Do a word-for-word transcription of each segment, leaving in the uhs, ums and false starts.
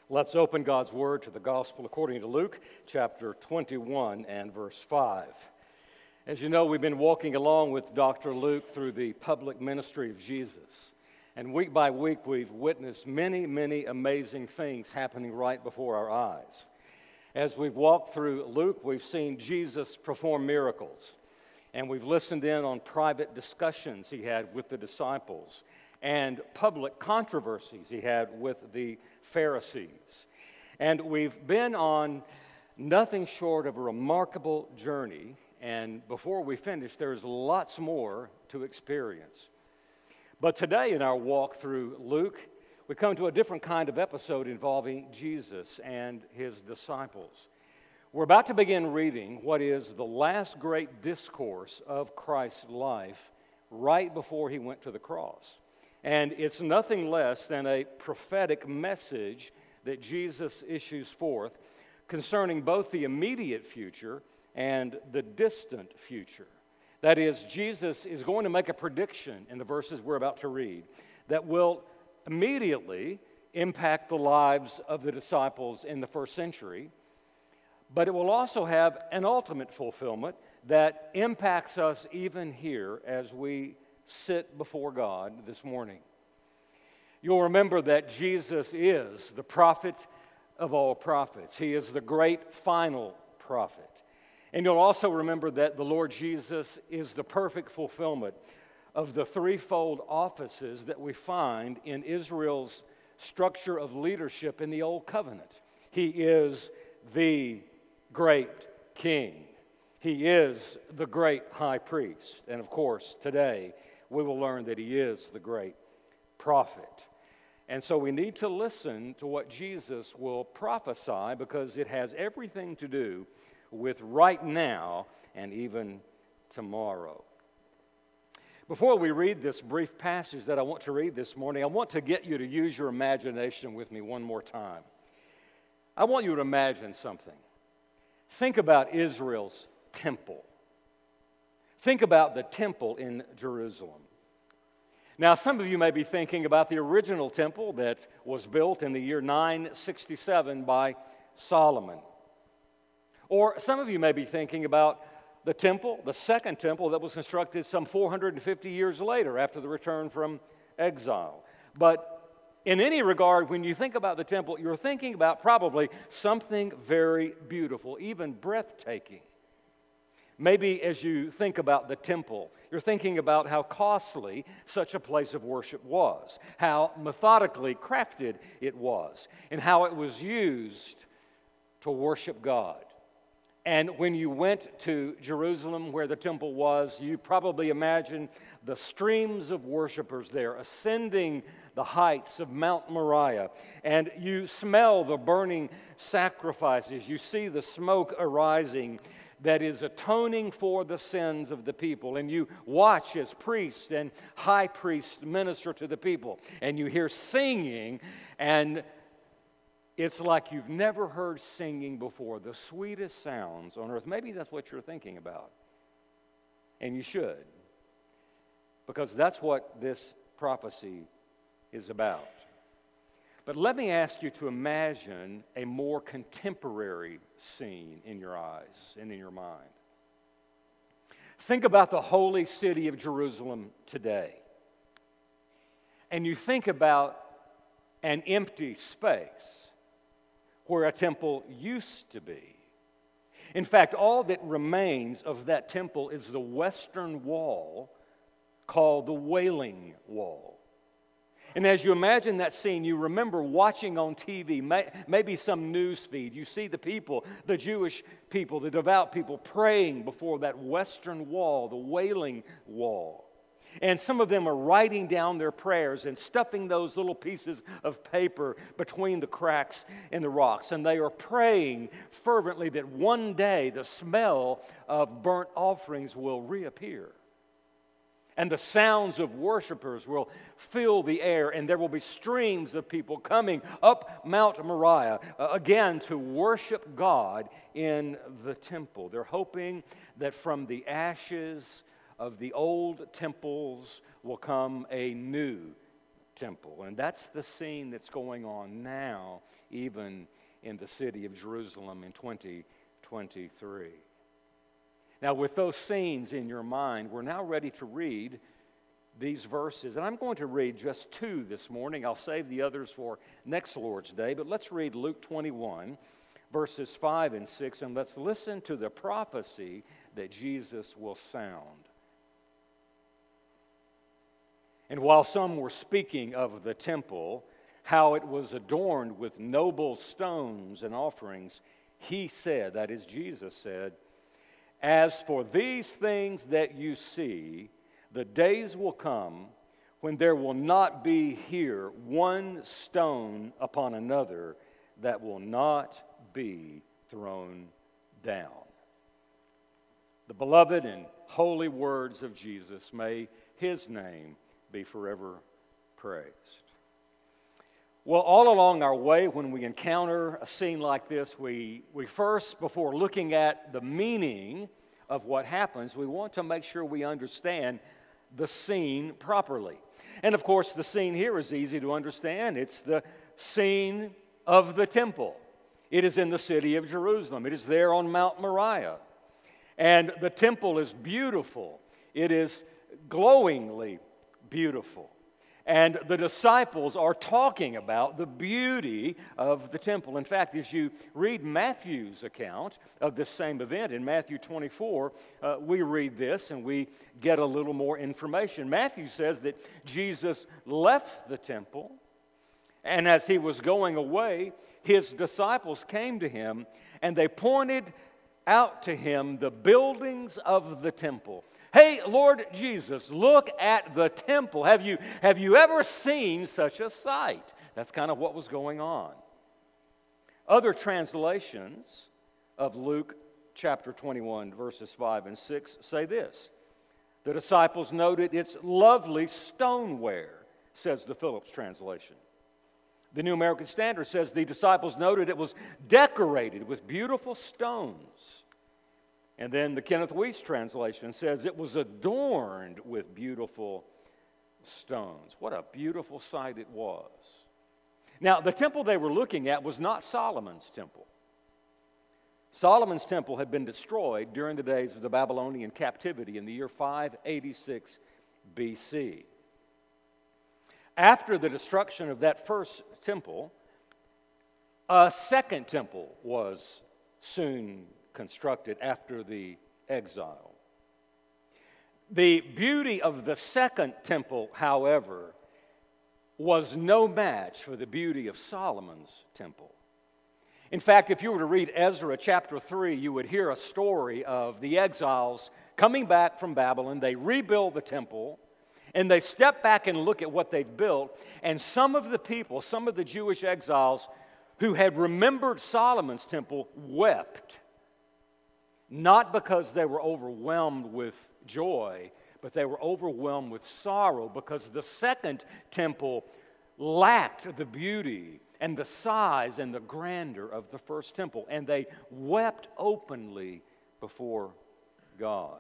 Let's open God's Word to the Gospel according to Luke, chapter twenty-one and verse five. As you know, we've been walking along with Doctor Luke through the public ministry of Jesus. And week by week, we've witnessed many, many amazing things happening right before our eyes. As we've walked through Luke, we've seen Jesus perform miracles. And we've listened in on private discussions he had with the disciples and public controversies he had with the Pharisees. And we've been on nothing short of a remarkable journey, and before we finish, there's lots more to experience. But today in our walk through Luke, we come to a different kind of episode involving Jesus and his disciples. We're about to begin reading what is the last great discourse of Christ's life right before he went to the cross. And it's nothing less than a prophetic message that Jesus issues forth concerning both the immediate future and the distant future. That is, Jesus is going to make a prediction in the verses we're about to read that will immediately impact the lives of the disciples in the first century, but it will also have an ultimate fulfillment that impacts us even here as we sit before God this morning. You'll remember that Jesus is the prophet of all prophets. He is the great final prophet. And you'll also remember that the Lord Jesus is the perfect fulfillment of the threefold offices that we find in Israel's structure of leadership in the Old Covenant. He is the great king. He is the great high priest. And of course, today, we will learn that he is the great prophet. And so we need to listen to what Jesus will prophesy because it has everything to do with right now and even tomorrow. Before we read this brief passage that I want to read this morning, I want to get you to use your imagination with me one more time. I want you to imagine something. Think about Israel's temple. Think about the temple in Jerusalem. Now, some of you may be thinking about the original temple that was built in the year nine sixty-seven by Solomon. Or some of you may be thinking about the temple, the second temple that was constructed some four hundred fifty years later after the return from exile. But in any regard, when you think about the temple, you're thinking about probably something very beautiful, even breathtaking. Maybe as you think about the temple, you're thinking about how costly such a place of worship was, how methodically crafted it was, and how it was used to worship God. And when you went to Jerusalem, where the temple was, you probably imagine the streams of worshipers there ascending the heights of Mount Moriah. And you smell the burning sacrifices. You see the smoke arising that is atoning for the sins of the people. And you watch as priests and high priests minister to the people. And you hear singing, and it's like you've never heard singing before, the sweetest sounds on earth. Maybe that's what you're thinking about. And you should, because that's what this prophecy is about. But let me ask you to imagine a more contemporary scene in your eyes and in your mind. Think about the holy city of Jerusalem today. And you think about an empty space where a temple used to be. In fact, all that remains of that temple is the western wall called the Wailing Wall. And as you imagine that scene, you remember watching on T V, may, maybe some news feed. You see the people, the Jewish people, the devout people praying before that western wall, the Wailing Wall. And some of them are writing down their prayers and stuffing those little pieces of paper between the cracks in the rocks. And they are praying fervently that one day the smell of burnt offerings will reappear. And the sounds of worshipers will fill the air, and there will be streams of people coming up Mount Moriah uh, again to worship God in the temple. They're hoping that from the ashes of the old temples will come a new temple. And that's the scene that's going on now, even in the city of Jerusalem in twenty twenty-three. Now, with those scenes in your mind, we're now ready to read these verses. And I'm going to read just two this morning. I'll save the others for next Lord's Day. But let's read Luke twenty-one, verses five and six, and let's listen to the prophecy that Jesus will sound. And while some were speaking of the temple, how it was adorned with noble stones and offerings, he said, that is, Jesus said, "As for these things that you see, the days will come when there will not be here one stone upon another that will not be thrown down." The beloved and holy words of Jesus, may his name be forever praised. Well, all along our way, when we encounter a scene like this, we, we first, before looking at the meaning of what happens, we want to make sure we understand the scene properly. And of course, the scene here is easy to understand. It's the scene of the temple. It is in the city of Jerusalem. It is there on Mount Moriah. And the temple is beautiful. It is glowingly beautiful. And the disciples are talking about the beauty of the temple. In fact, as you read Matthew's account of this same event, in Matthew twenty-four, uh, we read this and we get a little more information. Matthew says that Jesus left the temple, and as he was going away, his disciples came to him, and they pointed out to him the buildings of the temple. "Hey, Lord Jesus, look at the temple. Have you, have you ever seen such a sight?" That's kind of what was going on. Other translations of Luke chapter twenty-one, verses five and six say this: "The disciples noted its lovely stoneware," says the Phillips translation. The New American Standard says the disciples noted it was decorated with beautiful stones. And then the Kenneth Wuest translation says it was adorned with beautiful stones. What a beautiful sight it was. Now, the temple they were looking at was not Solomon's temple. Solomon's temple had been destroyed during the days of the Babylonian captivity in the year five eighty-six B C. After the destruction of that first temple, a second temple was soon constructed after the exile. The beauty of the second temple, however, was no match for the beauty of Solomon's temple. In fact, if you were to read Ezra chapter three, you would hear a story of the exiles coming back from Babylon. They rebuild the temple, and they step back and look at what they've built, and some of the people, some of the Jewish exiles who had remembered Solomon's temple wept. Not because they were overwhelmed with joy, but they were overwhelmed with sorrow because the second temple lacked the beauty and the size and the grandeur of the first temple, and they wept openly before God.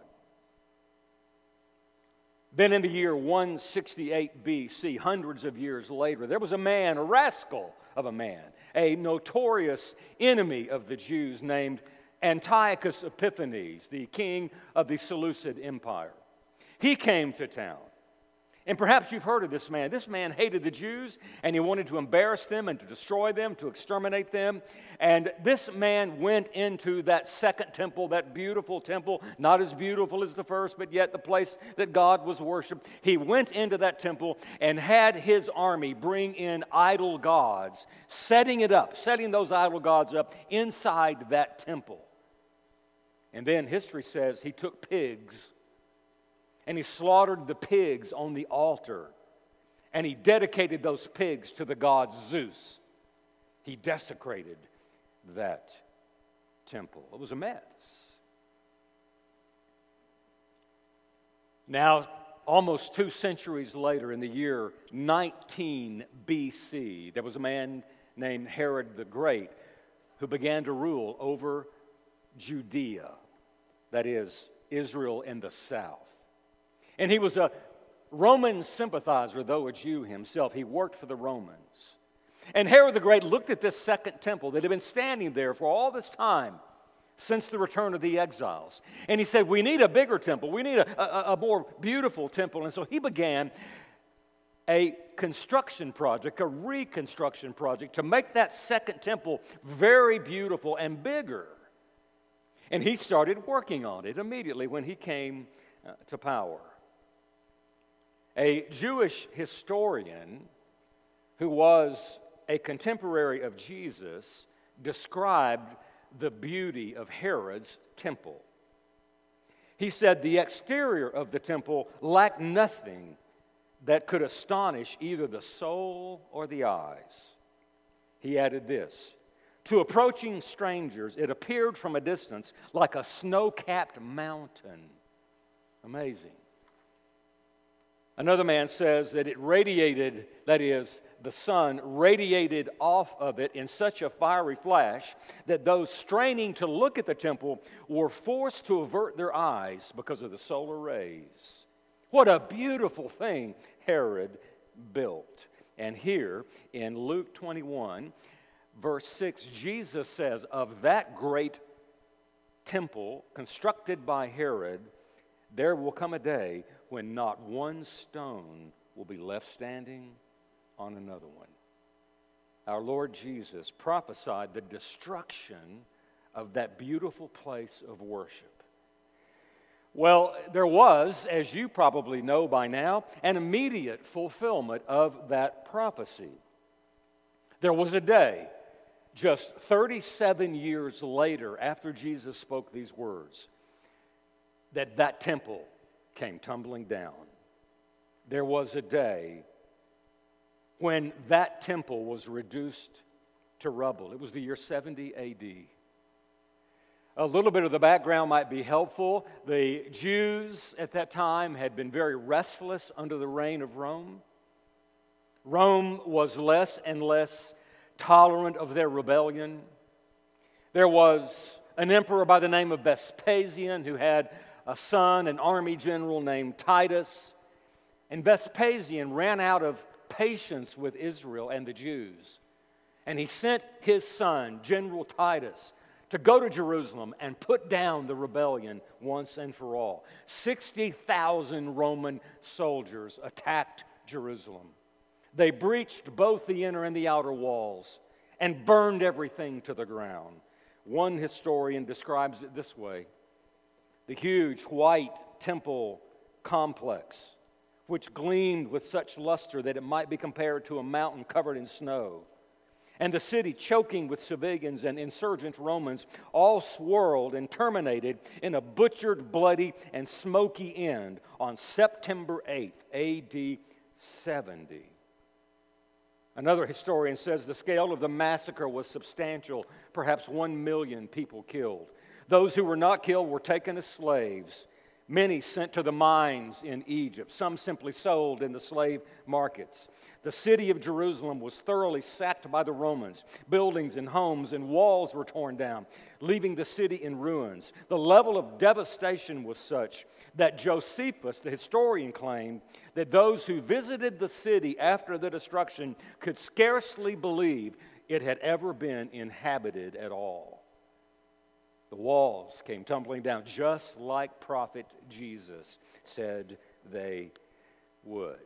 Then in the year one sixty-eight B C, hundreds of years later, there was a man, a rascal of a man, a notorious enemy of the Jews named Antiochus Epiphanes, the king of the Seleucid Empire. He came to town. And perhaps you've heard of this man. This man hated the Jews, and he wanted to embarrass them and to destroy them, to exterminate them. And this man went into that second temple, that beautiful temple, not as beautiful as the first, but yet the place that God was worshipped. He went into that temple and had his army bring in idol gods, setting it up, setting those idol gods up inside that temple. And then history says he took pigs and he slaughtered the pigs on the altar, and he dedicated those pigs to the god Zeus. He desecrated that temple. It was a mess. Now, almost two centuries later, in the year nineteen B C, there was a man named Herod the Great who began to rule over Judea, that is, Israel in the south. And he was a Roman sympathizer, though a Jew himself. He worked for the Romans. And Herod the Great looked at this second temple that had been standing there for all this time since the return of the exiles. And he said, we need a bigger temple. We need a, a, a more beautiful temple. And so he began a construction project, a reconstruction project, to make that second temple very beautiful and bigger. And he started working on it immediately when he came uh, to power. A Jewish historian who was a contemporary of Jesus described the beauty of Herod's temple. He said the exterior of the temple lacked nothing that could astonish either the soul or the eyes. He added this, to approaching strangers, it appeared from a distance like a snow-capped mountain. Amazing. Another man says that it radiated, that is, the sun radiated off of it in such a fiery flash that those straining to look at the temple were forced to avert their eyes because of the solar rays. What a beautiful thing Herod built. And here in Luke twenty-one, verse six, Jesus says, of that great temple constructed by Herod, there will come a day when not one stone will be left standing on another one. Our Lord Jesus prophesied the destruction of that beautiful place of worship. Well, there was, as you probably know by now, an immediate fulfillment of that prophecy. There was a day, just thirty-seven years later, after Jesus spoke these words, that that temple came tumbling down. There was a day when that temple was reduced to rubble. It was the year seventy A D. A little bit of the background might be helpful. The Jews at that time had been very restless under the reign of Rome. Rome was less and less tolerant of their rebellion. There was an emperor by the name of Vespasian who had a son, an army general named Titus. And Vespasian ran out of patience with Israel and the Jews. And he sent his son, General Titus, to go to Jerusalem and put down the rebellion once and for all. sixty thousand Roman soldiers attacked Jerusalem. They breached both the inner and the outer walls and burned everything to the ground. One historian describes it this way: the huge white temple complex, which gleamed with such luster that it might be compared to a mountain covered in snow, and the city choking with civilians and insurgent Romans, all swirled and terminated in a butchered, bloody, and smoky end on September eighth, A D seventy. Another historian says the scale of the massacre was substantial, perhaps one million people killed. Those who were not killed were taken as slaves, many sent to the mines in Egypt, some simply sold in the slave markets. The city of Jerusalem was thoroughly sacked by the Romans. Buildings and homes and walls were torn down, leaving the city in ruins. The level of devastation was such that Josephus, the historian, claimed that those who visited the city after the destruction could scarcely believe it had ever been inhabited at all. The walls came tumbling down just like prophet Jesus said they would.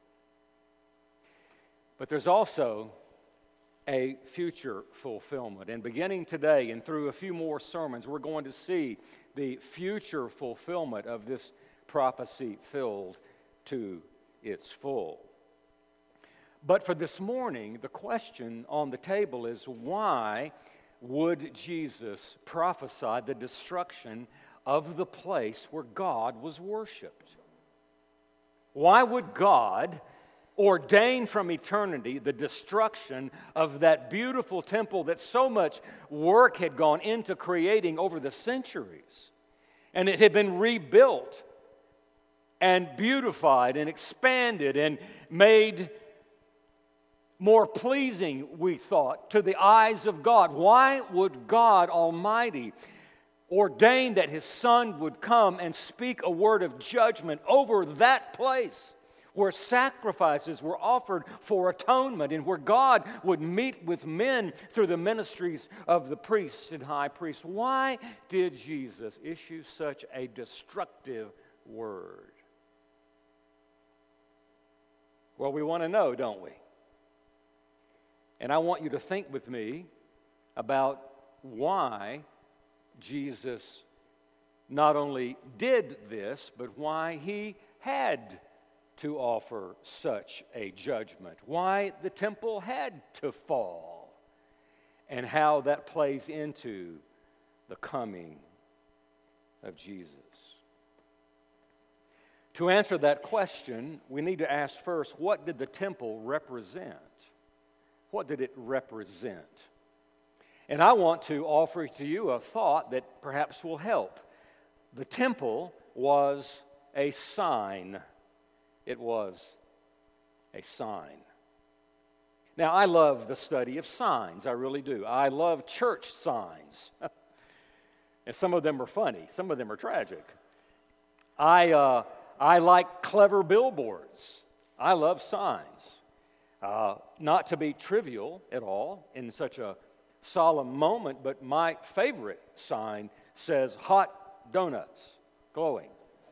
But there's also a future fulfillment. And beginning today and through a few more sermons, we're going to see the future fulfillment of this prophecy filled to its full. But for this morning, the question on the table is, why would Jesus prophesy the destruction of the place where God was worshipped? Why would God ordain from eternity the destruction of that beautiful temple that so much work had gone into creating over the centuries? And it had been rebuilt and beautified and expanded and made more pleasing, we thought, to the eyes of God. Why would God Almighty ordain that His Son would come and speak a word of judgment over that place where sacrifices were offered for atonement, and where God would meet with men through the ministries of the priests and high priests. Why did Jesus issue such a destructive word? Well, we want to know, don't we? And I want you to think with me about why Jesus not only did this, but why he had to offer such a judgment, why the temple had to fall, and how that plays into the coming of Jesus. To answer that question, we need to ask first, what did the temple represent? What did it represent? And I want to offer to you a thought that perhaps will help. The temple was a sign. It was a sign. Now, I love the study of signs. I really do. I love church signs. And some of them are funny. Some of them are tragic. I... Uh, I like clever billboards. I love signs. Uh, not to be trivial at all in such a solemn moment, but my favorite sign says hot donuts, glowing.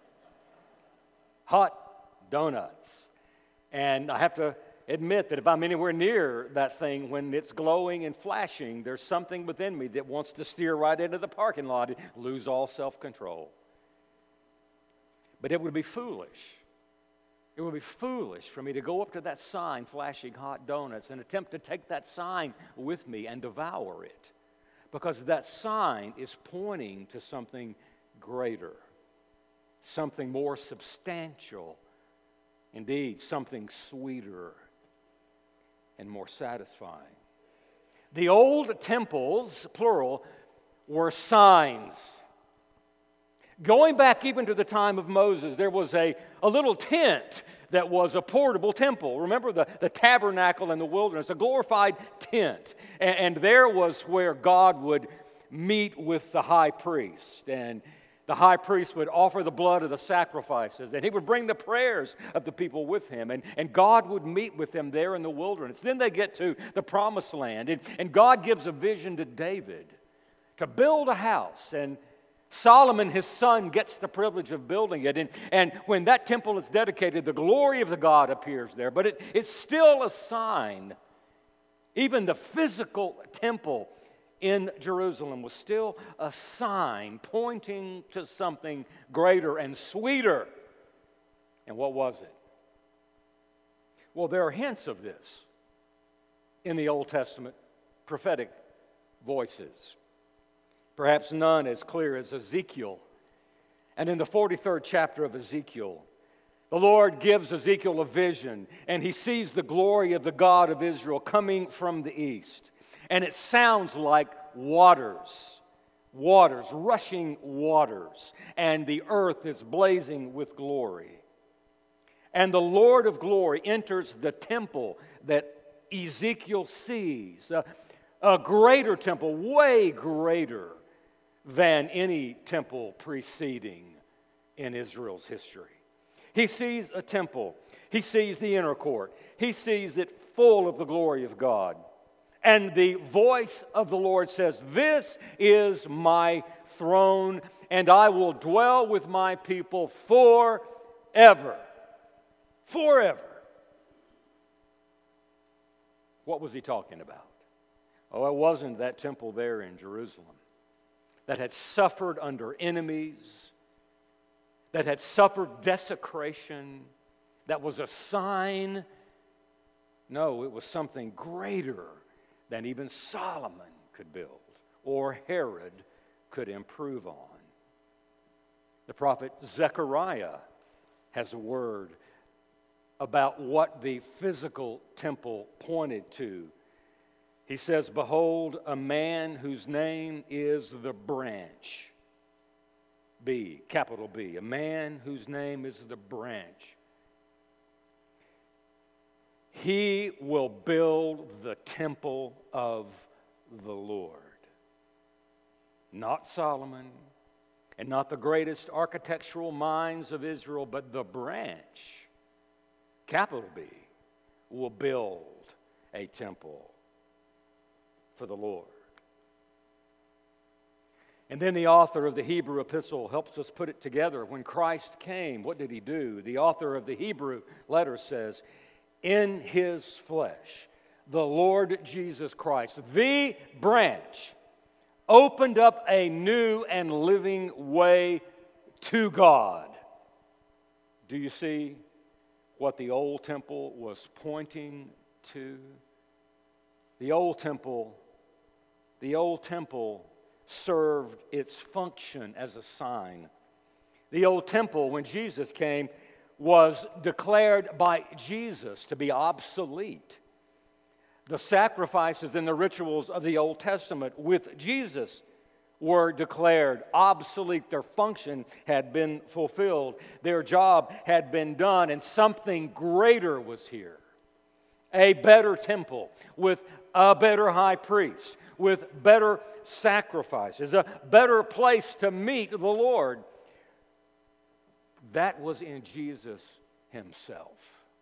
Hot donuts. And I have to admit that if I'm anywhere near that thing when it's glowing and flashing, there's something within me that wants to steer right into the parking lot and lose all self-control. But it would be foolish. It would be foolish for me to go up to that sign flashing hot donuts and attempt to take that sign with me and devour it. Because that sign is pointing to something greater, something more substantial, indeed, something sweeter and more satisfying. The old temples, plural, were signs. Going back even to the time of Moses, there was a, a little tent that was a portable temple. Remember the, the tabernacle in the wilderness, a glorified tent. And, and there was where God would meet with the high priest. And the high priest would offer the blood of the sacrifices. And he would bring the prayers of the people with him. And, and God would meet with them there in the wilderness. Then they get to the promised land. And, and God gives a vision to David to build a house. And Solomon, his son, gets the privilege of building it. And, and when that temple is dedicated, the glory of the God appears there. But it, it's still a sign. Even the physical temple in Jerusalem was still a sign pointing to something greater and sweeter. And what was it? Well, there are hints of this in the Old Testament prophetic voices. Perhaps none as clear as Ezekiel. And in the forty-third chapter of Ezekiel, the Lord gives Ezekiel a vision, and he sees the glory of the God of Israel coming from the east. And it sounds like waters, waters, rushing waters, and the earth is blazing with glory. And the Lord of glory enters the temple that Ezekiel sees, a, a greater temple, way greater than any temple preceding in Israel's history. He sees a temple. He sees the inner court. He sees it full of the glory of God. And the voice of the Lord says, "This is my throne, and I will dwell with my people forever." Forever. What was he talking about? Oh, it wasn't that temple there in Jerusalem that had suffered under enemies, that had suffered desecration, that was a sign. No, it was something greater than even Solomon could build or Herod could improve on. The prophet Zechariah has a word about what the physical temple pointed to. He says, "Behold, a man whose name is the branch." B, capital B. A man whose name is the branch. He will build the temple of the Lord. Not Solomon, and not the greatest architectural minds of Israel, but the branch capital B, will build a temple for the Lord. And then the author of the Hebrew epistle helps us put it together. When Christ came, what did he do? The author of the Hebrew letter says, in his flesh, the Lord Jesus Christ, the branch, opened up a new and living way to God. Do you see what the old temple was pointing to? The old temple, the old temple served its function as a sign. The old temple, when Jesus came, was declared by Jesus to be obsolete. The sacrifices and the rituals of the Old Testament with Jesus were declared obsolete. Their function had been fulfilled. Their job had been done, and something greater was here. A better temple with a better high priest, with better sacrifices, a better place to meet the Lord. That was in Jesus himself.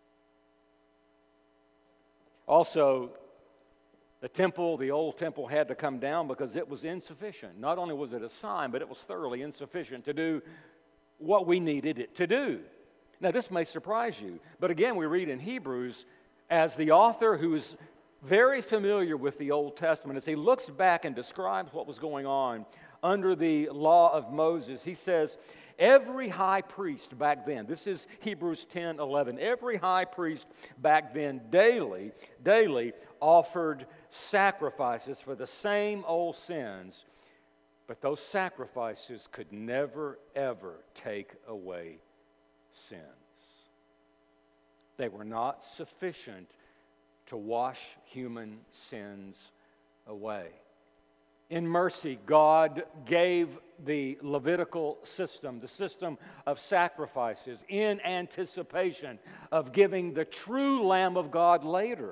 Also, the temple, the old temple, had to come down because it was insufficient. Not only was it a sign, but it was thoroughly insufficient to do what we needed it to do. Now, this may surprise you, but again, we read in Hebrews, as the author who is very familiar with the Old Testament, as he looks back and describes what was going on under the law of Moses, he says, every high priest back then, this is Hebrews ten eleven, every high priest back then daily, daily offered sacrifices for the same old sins, but those sacrifices could never, ever take away sins. They were not sufficient to wash human sins away. In mercy, God gave the Levitical system, the system of sacrifices, in anticipation of giving the true Lamb of God later.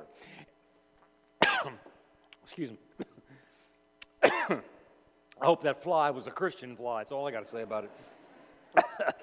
Excuse me. I hope that fly was a Christian fly. That's all I got to say about it.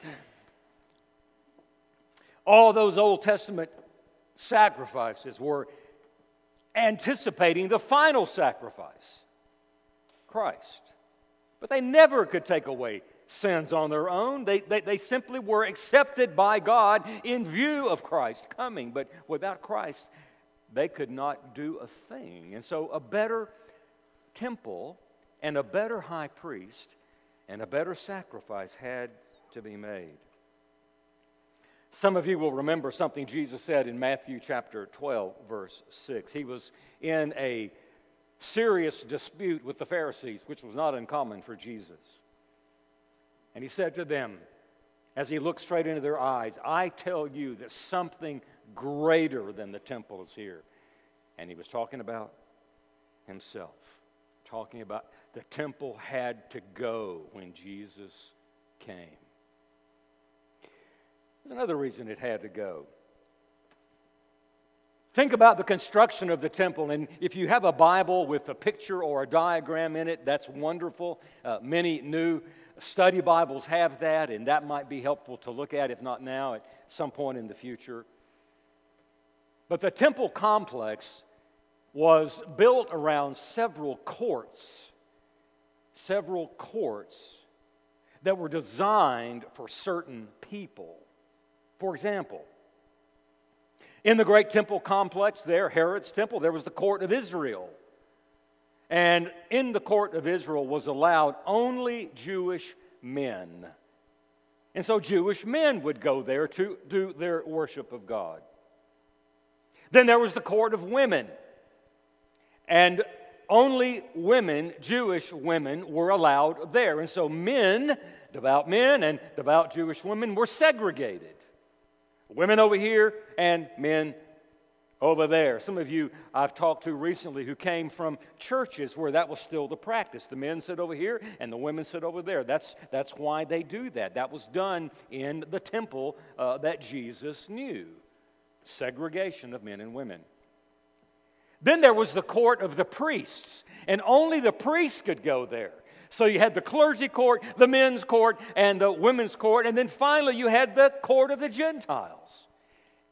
All those Old Testament sacrifices were anticipating the final sacrifice, Christ. But they never could take away sins on their own. They, they, they simply were accepted by God in view of Christ coming. But without Christ, they could not do a thing. And so a better temple and a better high priest and a better sacrifice had to be made. Some of you will remember something Jesus said in Matthew chapter twelve, verse six. He was in a serious dispute with the Pharisees, which was not uncommon for Jesus. And he said to them, as he looked straight into their eyes, I tell you that something greater than the temple is here. And he was talking about himself, talking about the temple had to go when Jesus came. There's another reason it had to go. Think about the construction of the temple, and if you have a Bible with a picture or a diagram in it, that's wonderful. Uh, many new study Bibles have that, and that might be helpful to look at, if not now, at some point in the future. But the temple complex was built around several courts, several courts that were designed for certain people. For example, in the great temple complex there, Herod's temple, there was the court of Israel. And in the court of Israel was allowed only Jewish men. And so Jewish men would go there to do their worship of God. Then there was the court of women. And only women, Jewish women, were allowed there. And so men, devout men and devout Jewish women were segregated. Women over here and men over there. Some of you I've talked to recently who came from churches where that was still the practice. The men sit over here and the women sit over there. That's, that's why they do that. That was done in the temple uh, that Jesus knew. Segregation of men and women. Then there was the court of the priests, and only the priests could go there. So you had the clergy court, the men's court, and the women's court, and then finally you had the court of the Gentiles.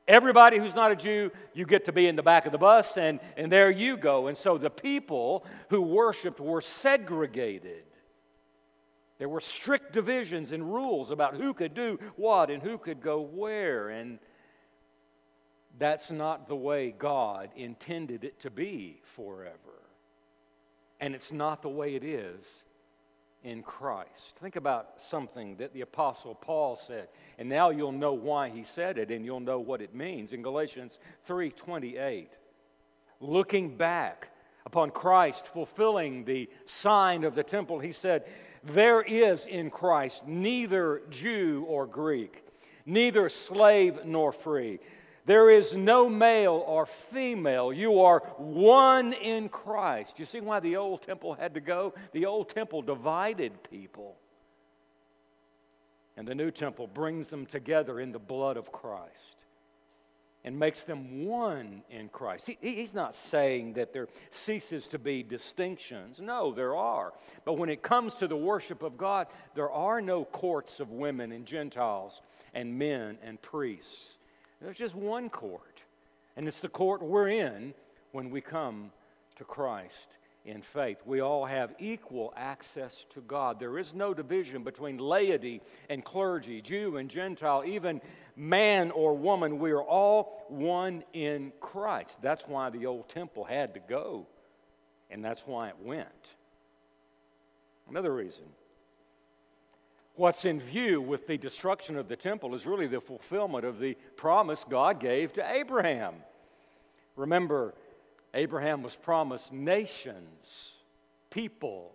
Everybody who's not a Jew, you get to be in the back of the bus, and, and there you go. And so the people who worshiped were segregated. There were strict divisions and rules about who could do what and who could go where. And that's not the way God intended it to be forever. And it's not the way it is in Christ. Think about something that the Apostle Paul said, and now you'll know why he said it, and you'll know what it means. In Galatians three twenty-eight, looking back upon Christ fulfilling the sign of the temple, he said, "There is in Christ neither Jew or Greek, neither slave nor free. There is no male or female. You are one in Christ." You see why the old temple had to go? The old temple divided people. And the new temple brings them together in the blood of Christ and makes them one in Christ. He, he's not saying that there ceases to be distinctions. No, there are. But when it comes to the worship of God, there are no courts of women and Gentiles and men and priests. There's just one court, and it's the court we're in when we come to Christ in faith. We all have equal access to God. There is no division between laity and clergy, Jew and Gentile, even man or woman. We are all one in Christ. That's why the old temple had to go, and that's why it went. Another reason. What's in view with the destruction of the temple is really the fulfillment of the promise God gave to Abraham. Remember, Abraham was promised nations, peoples,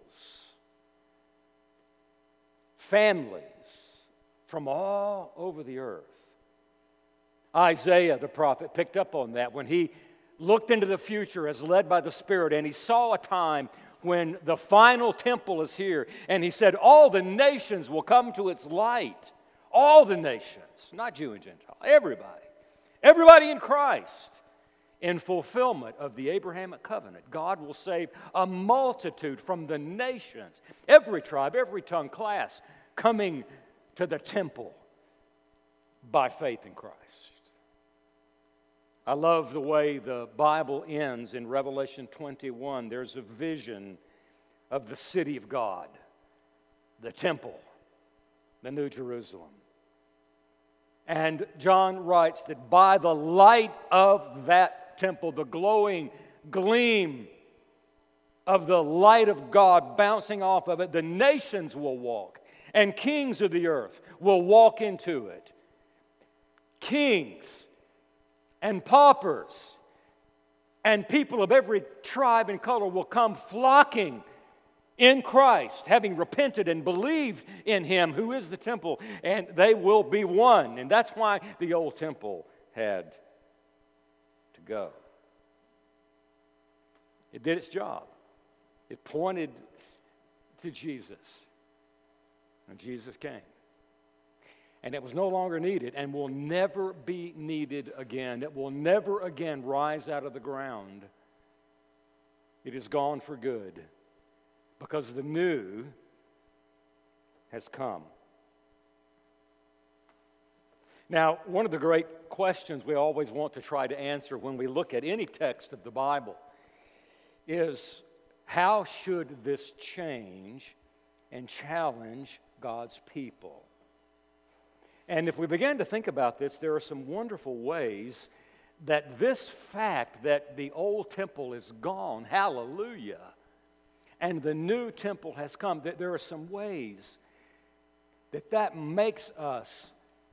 families from all over the earth. Isaiah, the prophet, picked up on that when he looked into the future as led by the Spirit, and he saw a time when the final temple is here, and he said, all the nations will come to its light. All the nations, not Jew and Gentile, everybody. Everybody in Christ. In fulfillment of the Abrahamic covenant, God will save a multitude from the nations, every tribe, every tongue, class, coming to the temple by faith in Christ. I love the way the Bible ends in Revelation twenty-one. There's a vision of the city of God, the temple, the New Jerusalem. And John writes that by the light of that temple, the glowing gleam of the light of God bouncing off of it, the nations will walk, and kings of the earth will walk into it. Kings and paupers and people of every tribe and color will come flocking in Christ, having repented and believed in Him who is the temple, and they will be one. And that's why the old temple had to go. It did its job. It pointed to Jesus. And Jesus came. And it was no longer needed and will never be needed again. It will never again rise out of the ground. It is gone for good because the new has come. Now, one of the great questions we always want to try to answer when we look at any text of the Bible is, how should this change and challenge God's people? And if we begin to think about this, there are some wonderful ways that this fact that the old temple is gone, hallelujah, and the new temple has come, that there are some ways that that makes us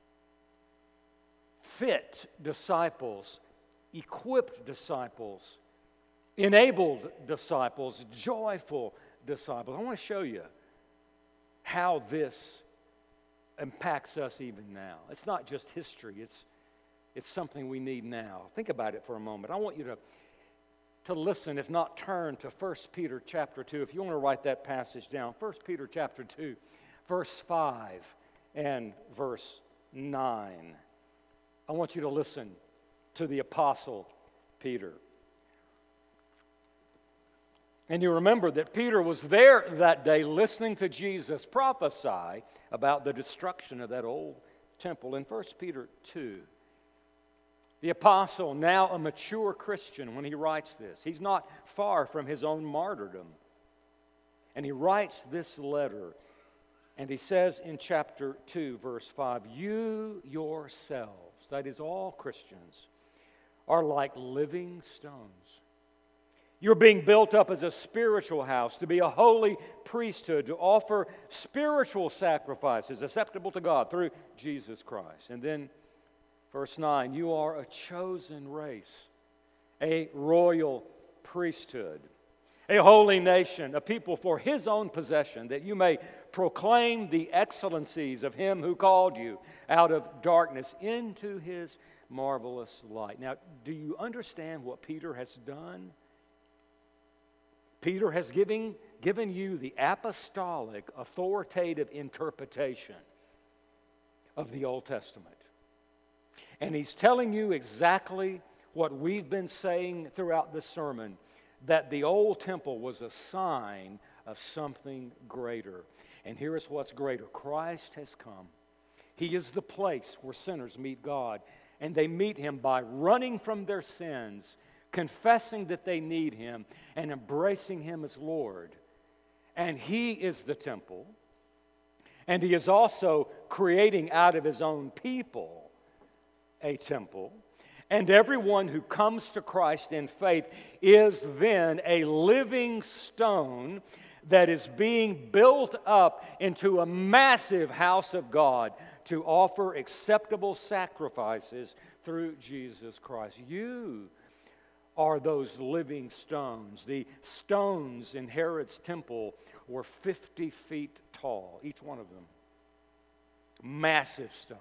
fit disciples, equipped disciples, enabled disciples, joyful disciples. I want to show you how this impacts us even now. It's not just history, it's it's something we need now. Think about it for a moment. I want you to, to listen, if not turn, to First Peter chapter two. If you want to write that passage down, First Peter chapter two, verse five and verse nine. I want you to listen to the Apostle Peter. And you remember that Peter was there that day listening to Jesus prophesy about the destruction of that old temple. In First Peter two, The apostle, now a mature Christian when he writes this. He's not far from his own martyrdom. And he writes this letter, and he says in chapter two, verse five, "You yourselves," that is all Christians, "are like living stones. You're being built up as a spiritual house, to be a holy priesthood, to offer spiritual sacrifices acceptable to God through Jesus Christ." And then verse nine, "You are a chosen race, a royal priesthood, a holy nation, a people for His own possession, that you may proclaim the excellencies of Him who called you out of darkness into His marvelous light." Now, do you understand what Peter has done? Peter has given, given you the apostolic, authoritative interpretation of the Old Testament. And he's telling you exactly what we've been saying throughout this sermon, that the old temple was a sign of something greater. And here is what's greater. Christ has come. He is the place where sinners meet God. And they meet Him by running from their sins, confessing that they need Him, and embracing Him as Lord. And He is the temple. And He is also creating out of His own people a temple. And everyone who comes to Christ in faith is then a living stone that is being built up into a massive house of God to offer acceptable sacrifices through Jesus Christ. You are those living stones. The stones in Herod's temple were fifty feet tall, each one of them. Massive stones.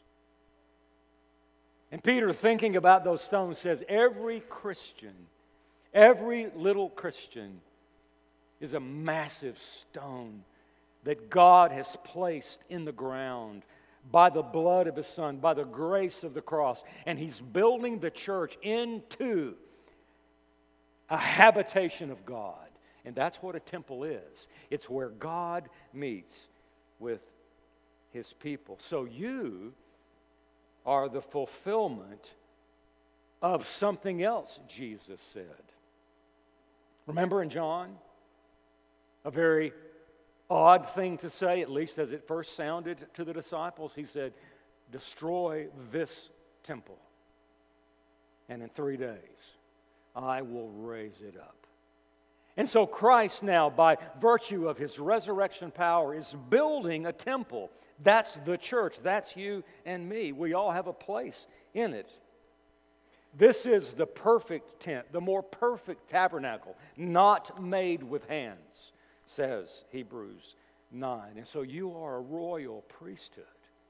And Peter, thinking about those stones, says every Christian, every little Christian is a massive stone that God has placed in the ground by the blood of His Son, by the grace of the cross. And He's building the church into a habitation of God. And that's what a temple is. It's where God meets with His people. So you are the fulfillment of something else Jesus said. Remember in John? A very odd thing to say, at least as it first sounded to the disciples. He said, "Destroy this temple, and in three days I will raise it up." And so Christ now, by virtue of His resurrection power, is building a temple. That's the church. That's you and me. We all have a place in it. This is the perfect tent, the more perfect tabernacle, not made with hands, says Hebrews nine. And so you are a royal priesthood.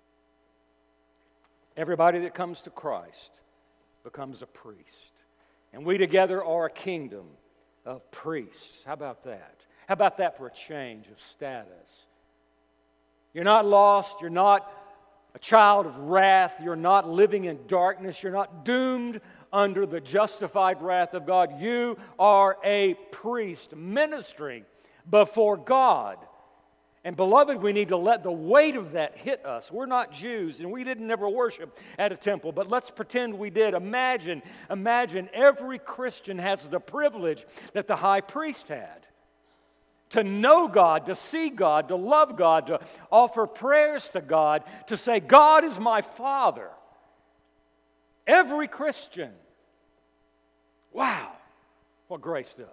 Everybody that comes to Christ becomes a priest. And we together are a kingdom of priests. How about that? How about that for a change of status? You're not lost. You're not a child of wrath. You're not living in darkness. You're not doomed under the justified wrath of God. You are a priest ministering before God. And beloved, we need to let the weight of that hit us. We're not Jews, and we didn't ever worship at a temple, but let's pretend we did. Imagine, imagine every Christian has the privilege that the high priest had. To know God, to see God, to love God, to offer prayers to God, to say, God is my Father. Every Christian. Wow, what grace does.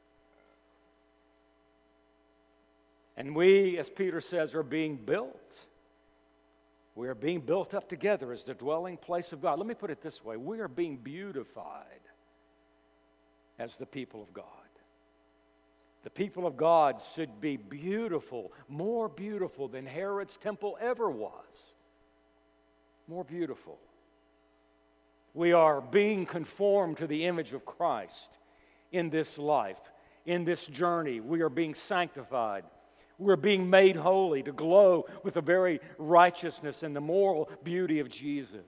And we, as Peter says, are being built. We are being built up together as the dwelling place of God. Let me put it this way. We are being beautified as the people of God. The people of God should be beautiful, more beautiful than Herod's temple ever was. More beautiful. We are being conformed to the image of Christ in this life, in this journey. We are being sanctified. We're being made holy to glow with the very righteousness and the moral beauty of Jesus.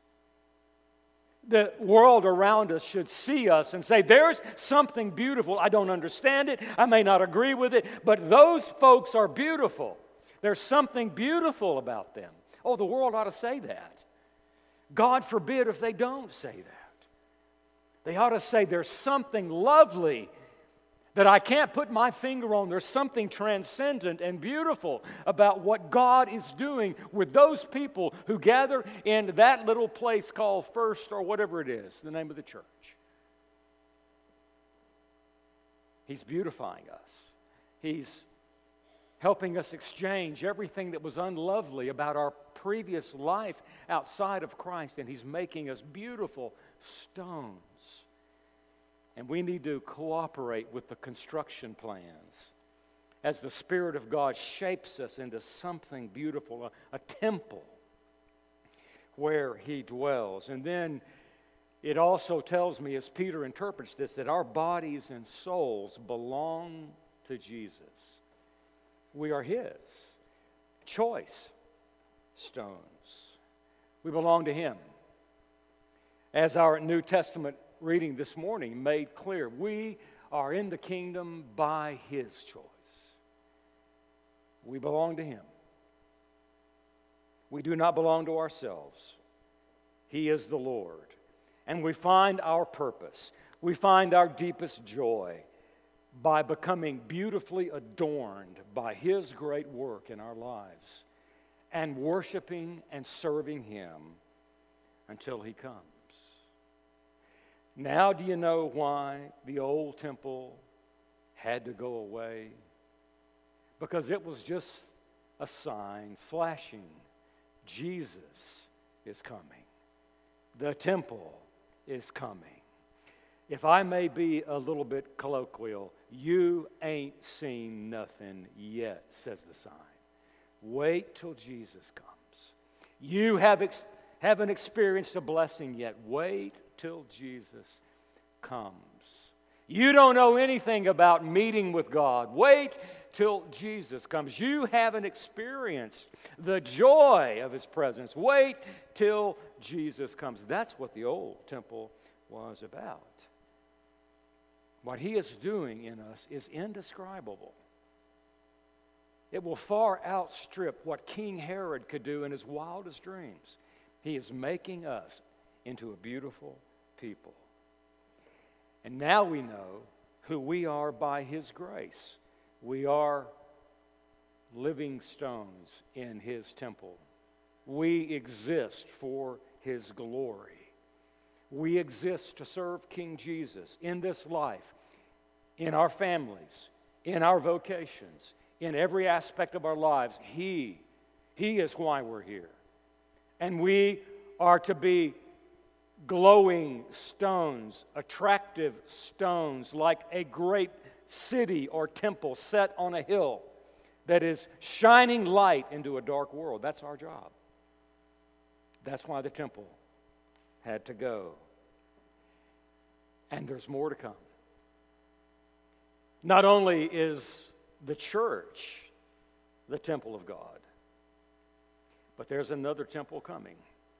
The world around us should see us and say, there's something beautiful. I don't understand it. I may not agree with it, but those folks are beautiful. There's something beautiful about them. Oh, the world ought to say that. God forbid if they don't say that. They ought to say, there's something lovely that I can't put my finger on. There's something transcendent and beautiful about what God is doing with those people who gather in that little place called First or whatever it is, the name of the church. He's beautifying us. He's helping us exchange everything that was unlovely about our previous life outside of Christ, and He's making us beautiful stones. And we need to cooperate with the construction plans as the Spirit of God shapes us into something beautiful, a, a temple where He dwells. And then it also tells me, as Peter interprets this, that our bodies and souls belong to Jesus. We are His choice stones. We belong to Him. As our New Testament reading this morning made clear, we are in the kingdom by His choice. We belong to Him. We do not belong to ourselves. He is the Lord. And we find our purpose. We find our deepest joy by becoming beautifully adorned by His great work in our lives and worshiping and serving Him until He comes. Now do you know why the old temple had to go away? Because it was just a sign flashing, Jesus is coming. The temple is coming. If I may be a little bit colloquial, you ain't seen nothing yet, says the sign. Wait till Jesus comes. You have ex- haven't experienced a blessing yet. Wait till Jesus comes. You don't know anything about meeting with God. Wait till Jesus comes. You haven't experienced the joy of His presence. Wait till Jesus comes. That's what the old temple was about. What He is doing in us is indescribable. It will far outstrip what King Herod could do in his wildest dreams. He is making us into a beautiful people. And now we know who we are by His grace. We are living stones in His temple. We exist for His glory. We exist to serve King Jesus in this life, in our families, in our vocations, in every aspect of our lives. He, He is why we're here. And we are to be glowing stones, attractive stones, like a great city or temple set on a hill that is shining light into a dark world. That's our job. That's why the temple had to go. And there's more to come. Not only is the church the temple of God, but there's another temple coming.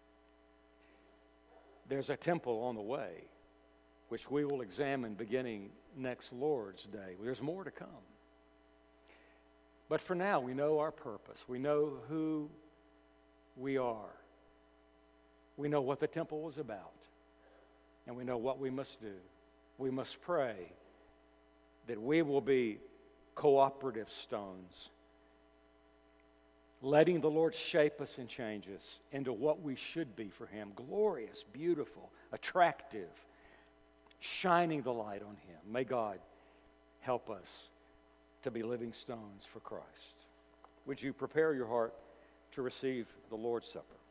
There's a temple on the way, which we will examine beginning next Lord's Day. There's more to come. But for now, we know our purpose. We know who we are. We know what the temple was about. And we know what we must do. We must pray that we will be cooperative stones, letting the Lord shape us and change us into what we should be for Him. Glorious, beautiful, attractive, shining the light on Him. May God help us to be living stones for Christ. Would you prepare your heart to receive the Lord's Supper?